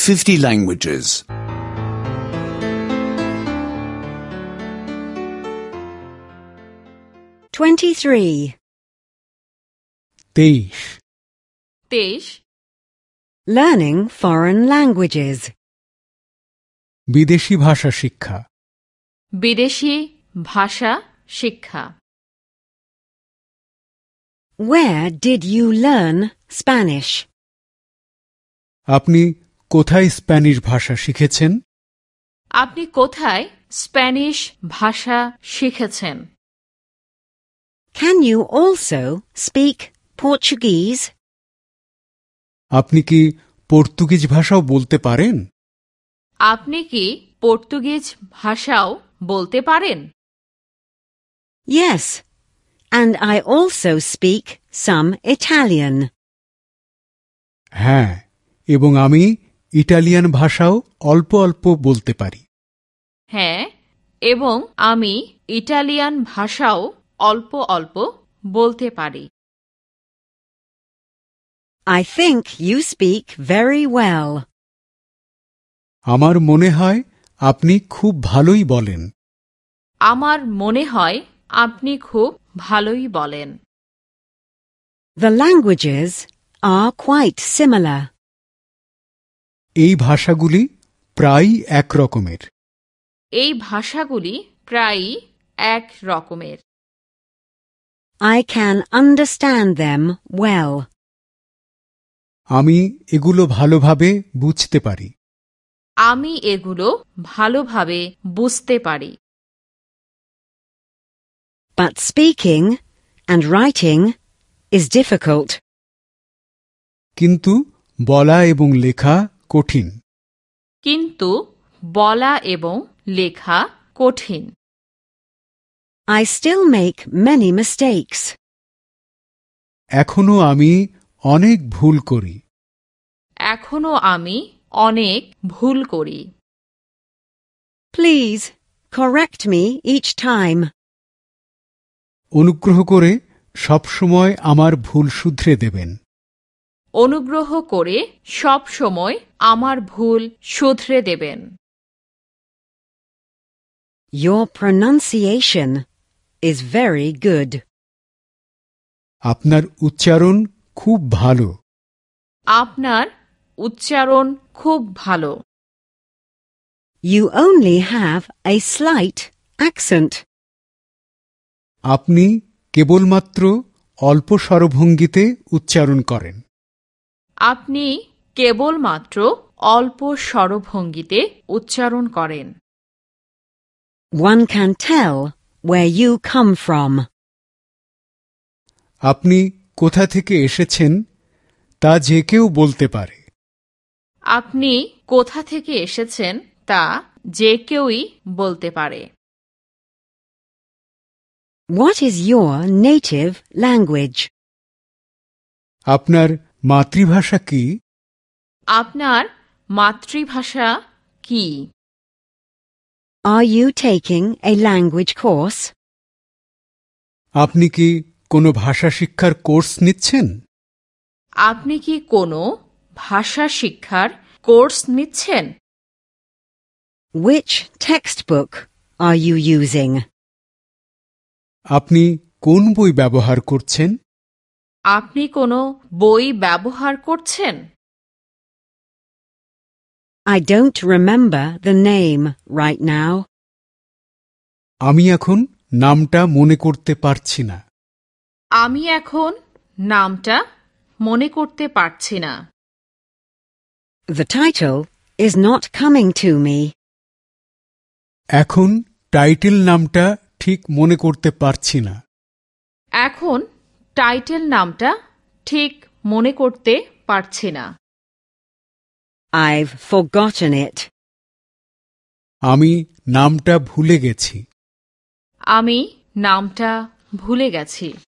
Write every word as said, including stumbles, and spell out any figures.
fifty languages. twenty-three. তেইশ তেইশ Learning foreign languages. বিদেশি ভাষা শিক্ষা বিদেশি ভাষা শিক্ষা Where did you learn Spanish? আপনি কোথায় স্প্যানিশ ভাষা শিখেছেন? আপনি কোথায় স্প্যানিশ ভাষা শিখেছেন? Can you also speak Portuguese? আপনি কি পর্তুগিজ ভাষাও বলতে পারেন? আপনি কি পর্তুগিজ ভাষাও বলতে পারেন? Yes, and I also speak some Italian. হ্যাঁ, এবং আমি ইটালিয়ান ভাষাও অল্প অল্প বলতে পারি। হ্যাঁ, এবং আমি ইটালিয়ান ভাষাও অল্প অল্প বলতে পারি। I think you speak very well. আমার মনে হয় আপনি খুব ভালোই বলেন। আমার মনে হয় আপনি খুব ভালোই বলেন। The languages are quite similar. এই ভাষাগুলি প্রায় এক রকমের। এই ভাষাগুলি প্রায়ই এক রকমের। I can understand them well. আমি এগুলো ভালোভাবে বুঝতে পারি। আমি এগুলো ভালোভাবে বুঝতে পারি। But speaking and writing is difficult. কিন্তু বলা এবং লেখা কঠিন। কিন্তু বলা এবং লেখা কঠিন। I still make many mistakes. এখনো আমি অনেক ভুল করি। এখনো আমি অনেক ভুল করি। Please correct me each time. অনুগ্রহ করে সবসময় আমার ভুল শুধরে দেবেন। অনুগ্রহ করে সব সময় আমার ভুল শুধরে দেবেন। Your pronunciation is very good. আপনার উচ্চারণ খুব ভালো। আপনার উচ্চারণ খুব ভালো। You only have a slight accent. আপনি কেবলমাত্র অল্প স্বরভঙ্গিতে উচ্চারণ করেন। আপনি কেবলমাত্র অল্প স্বরভঙ্গিতে উচ্চারণ করেন। One can tell where you come from. আপনি কোথা থেকে এসেছেন তা যে কেউ বলতে পারে। আপনি কোথা থেকে এসেছেন তা যে কেউই বলতে পারে। What is your native language? আপনার মাতৃভাষা কি? আপনার মাতৃভাষা কি? Are you taking a language course? আপনি কি কোনো ভাষা শিক্ষার কোর্স নিচ্ছেন? আপনি কি কোনো ভাষা শিক্ষার কোর্স নিচ্ছেন? Which textbook are you using? আপনি কোন বই ব্যবহার করছেন? আপনি কোনো বই ব্যবহার করছেন? I don't remember the name right now. আমি এখন নামটা মনে করতে পারছি না। আমি এখন নামটা মনে করতে পারছি না। The title is not coming to me. এখন টাইটেল নামটা ঠিক মনে করতে পারছি না। এখন টাইটেল নামটা ঠিক মনে করতে পারছি না। I've forgotten it. আমি নামটা ভুলে গেছি। আমি নামটা ভুলে গেছি।